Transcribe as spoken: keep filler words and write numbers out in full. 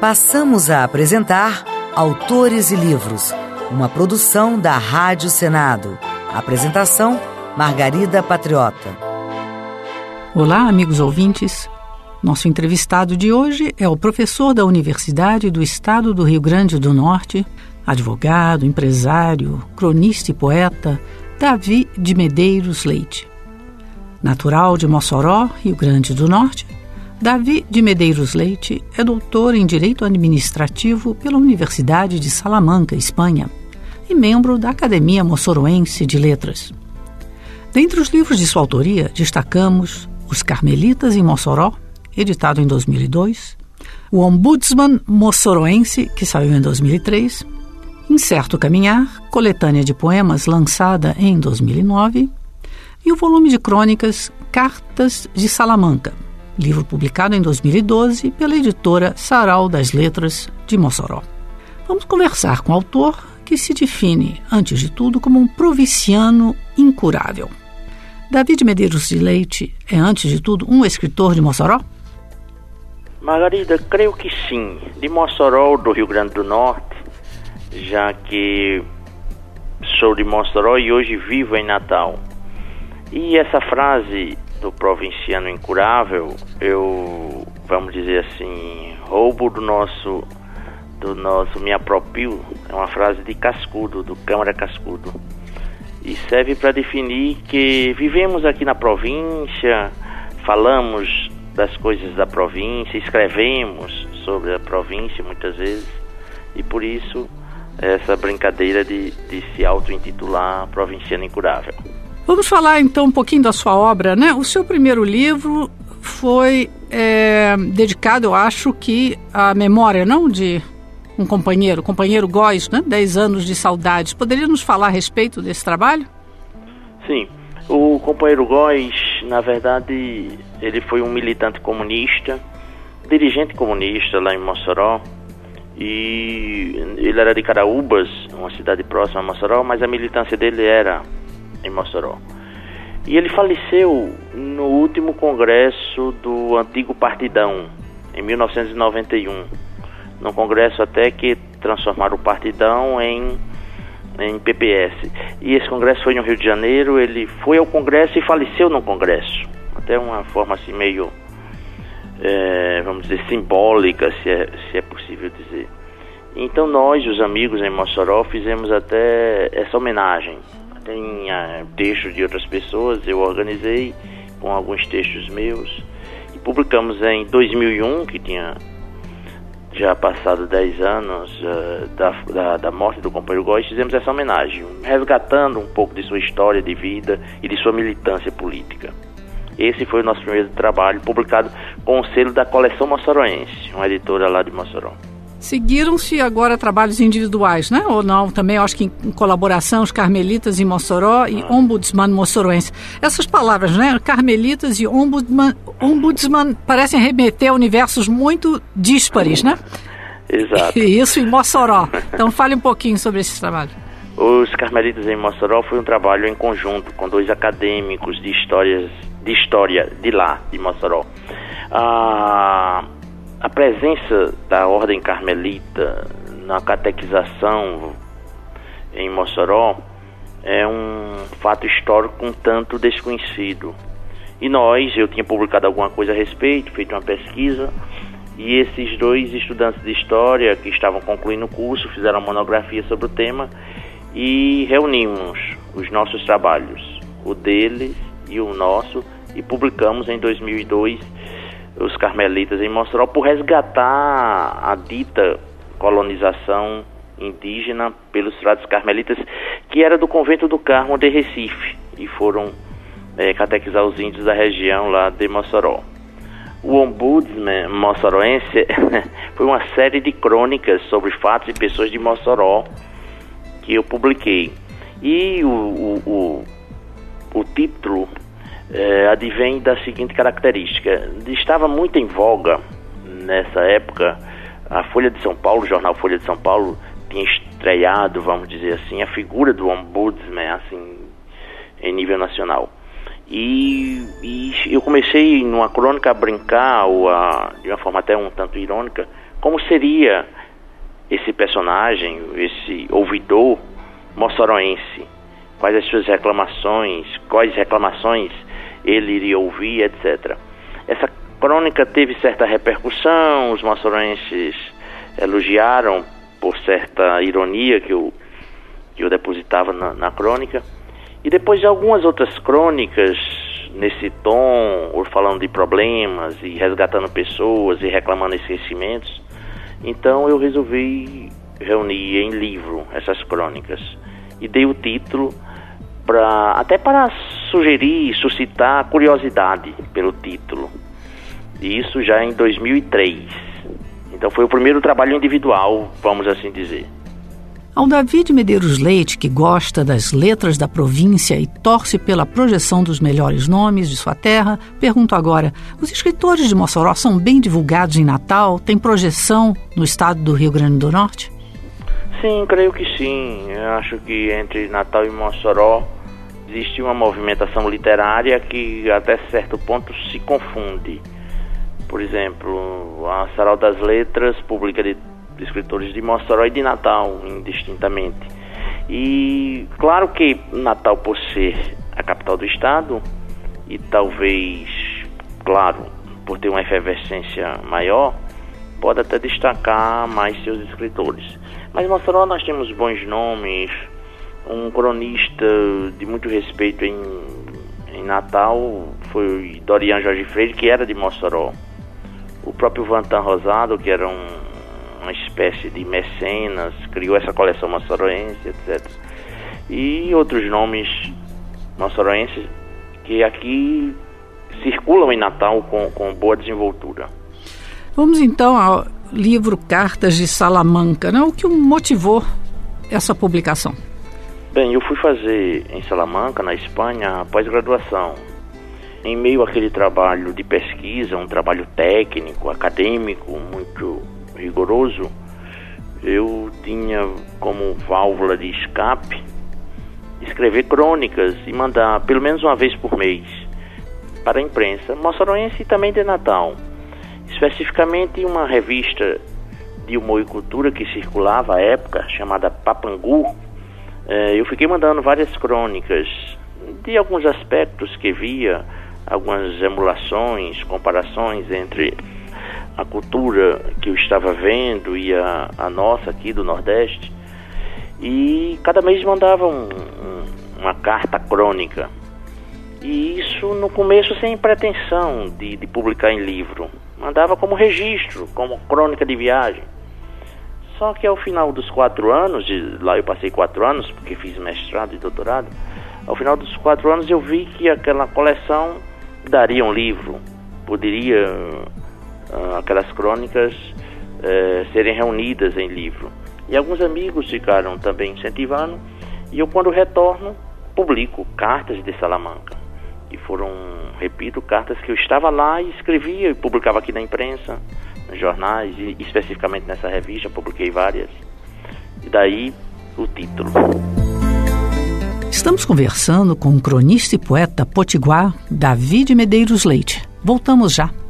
Passamos a apresentar Autores e Livros, uma produção da Rádio Senado. Apresentação, Margarida Patriota. Olá, amigos ouvintes. Nosso entrevistado de hoje é o professor da Universidade do Estado do Rio Grande do Norte, advogado, empresário, cronista e poeta, Davi de Medeiros Leite. Natural de Mossoró, Rio Grande do Norte, Davi de Medeiros Leite é doutor em Direito Administrativo pela Universidade de Salamanca, Espanha, e membro da Academia Mossoroense de Letras. Dentre os livros de sua autoria, destacamos Os Carmelitas em Mossoró, editado em dois mil e dois, O Ombudsman Mossoroense, que saiu em dois mil e três, Incerto Caminhar, coletânea de poemas lançada em dois mil e nove, e o volume de crônicas Cartas de Salamanca, livro publicado em dois mil e doze pela editora Sarau das Letras de Mossoró. Vamos conversar com o autor, que se define, antes de tudo, como um provinciano incurável. Davi de Medeiros de Leite é, antes de tudo, um escritor de Mossoró? Margarida, creio que sim. De Mossoró, do Rio Grande do Norte, já que sou de Mossoró e hoje vivo em Natal. E essa frase do provinciano incurável, eu, vamos dizer assim, roubo do nosso, do nosso, me aproprio, é uma frase de Cascudo, do Câmara Cascudo, e serve para definir que vivemos aqui na província, falamos das coisas da província, escrevemos sobre a província muitas vezes, e por isso essa brincadeira de, de se auto-intitular provinciano incurável. Vamos falar então um pouquinho da sua obra, né? O seu primeiro livro foi é, dedicado, eu acho que, à memória, não, de um companheiro, companheiro Góes, né? Dez anos de saudades. Poderia nos falar a respeito desse trabalho? Sim, o companheiro Góes, na verdade, ele foi um militante comunista, dirigente comunista lá em Mossoró, e ele era de Caraúbas, uma cidade próxima a Mossoró, mas a militância dele era em Mossoró. E ele faleceu no último congresso do antigo Partidão, em mil novecentos e noventa e um. Num congresso até que transformaram o Partidão em, em P P S. E esse congresso foi no Rio de Janeiro, ele foi ao congresso e faleceu no congresso. Até uma forma assim meio, é, vamos dizer, simbólica, se é, se é possível dizer. Então nós, os amigos em Mossoró, fizemos até essa homenagem. Tem uh, textos de outras pessoas, eu organizei com alguns textos meus e publicamos em dois mil e um, que tinha já passado dez anos uh, da, da, da morte do companheiro Góes. Fizemos essa homenagem, resgatando um pouco de sua história de vida e de sua militância política. Esse foi o nosso primeiro trabalho, publicado com o selo da Coleção Mossoroense, uma editora lá de Mossoró. Seguiram-se agora trabalhos individuais, né? Ou não? Também, eu acho que em colaboração, os Carmelitas em Mossoró e Ombudsman Mossoroense. Essas palavras, né? Carmelitas e Ombudsman, Ombudsman parecem remeter a universos muito díspares, né? Exato. E isso em Mossoró. Então, fale um pouquinho sobre esse trabalho. Os Carmelitas em Mossoró foi um trabalho em conjunto com dois acadêmicos de, histórias, de história de lá, de Mossoró. Ah... A presença da Ordem Carmelita na catequização em Mossoró é um fato histórico um tanto desconhecido. E nós, eu tinha publicado alguma coisa a respeito, feito uma pesquisa, e esses dois estudantes de História que estavam concluindo o curso fizeram uma monografia sobre o tema e reunimos os nossos trabalhos, o deles e o nosso, e publicamos em dois mil e dois Os Carmelitas em Mossoró, por resgatar a dita colonização indígena pelos frades carmelitas, que era do convento do Carmo de Recife, e foram é, catequizar os índios da região lá de Mossoró. O Ombudsman Mossoroense foi uma série de crônicas sobre fatos e pessoas de Mossoró que eu publiquei. E o, o, o, o título É, advém da seguinte característica: estava muito em voga nessa época, a Folha de São Paulo, o jornal Folha de São Paulo, tinha estreado, vamos dizer assim, a figura do ombudsman, assim, em nível nacional. E, e eu comecei numa crônica a brincar, ou a, de uma forma até um tanto irônica, como seria esse personagem, esse ouvidor moçoroense, quais as suas reclamações, quais reclamações ele iria ouvir, etcétera. Essa crônica teve certa repercussão, os moçoroenses elogiaram por certa ironia que eu, que eu depositava na, na crônica. E depois de algumas outras crônicas nesse tom, ou falando de problemas e resgatando pessoas e reclamando esquecimentos, então eu resolvi reunir em livro essas crônicas e dei o título pra, até para sugerir, suscitar curiosidade pelo título. E isso já em dois mil e três. Então foi o primeiro trabalho individual, vamos assim dizer. Ao David Medeiros Leite, que gosta das letras da província e torce pela projeção dos melhores nomes de sua terra, pergunto agora, os escritores de Mossoró são bem divulgados em Natal? Tem projeção no estado do Rio Grande do Norte? Sim, creio que sim. Eu acho que entre Natal e Mossoró existe uma movimentação literária que até certo ponto se confunde. Por exemplo, a Sarau das Letras publica de de escritores de Mossoró e de Natal, indistintamente. E claro que Natal, por ser a capital do estado, e talvez, claro, por ter uma efervescência maior, pode até destacar mais seus escritores. Mas em Mossoró nós temos bons nomes, um cronista de muito respeito em, em Natal foi Dorian Jorge Freire, que era de Mossoró. O próprio Vantan Rosado, que era um uma espécie de mecenas, criou essa coleção moçoroense, etcétera. E outros nomes moçoroenses que aqui circulam em Natal com, com boa desenvoltura. Vamos então ao livro Cartas de Salamanca, né? O que motivou essa publicação? Bem, eu fui fazer em Salamanca, na Espanha, a pós-graduação. Em meio àquele trabalho de pesquisa, um trabalho técnico, acadêmico, muito rigoroso, eu tinha como válvula de escape escrever crônicas e mandar pelo menos uma vez por mês para a imprensa moçoroense e também de Natal, especificamente uma revista de humor e cultura que circulava à época, chamada Papangu. Eu fiquei mandando várias crônicas de alguns aspectos que via, algumas emulações, comparações entre a cultura que eu estava vendo e a, a nossa aqui do Nordeste, e cada mês mandava um, um, uma carta crônica, e isso no começo sem pretensão de, de publicar em livro, mandava como registro, como crônica de viagem. Só que ao final dos quatro anos, de, lá eu passei quatro anos porque fiz mestrado e doutorado, ao final dos quatro anos eu vi que aquela coleção daria um livro, poderia Uh, aquelas crônicas uh, serem reunidas em livro. E alguns amigos ficaram também incentivando, e eu, quando retorno, publico Cartas de Salamanca, que foram, repito, cartas que eu estava lá e escrevia e publicava aqui na imprensa, nos jornais, e especificamente nessa revista publiquei várias, e daí o título. Estamos conversando com o cronista e poeta potiguar David Medeiros Leite. Voltamos já.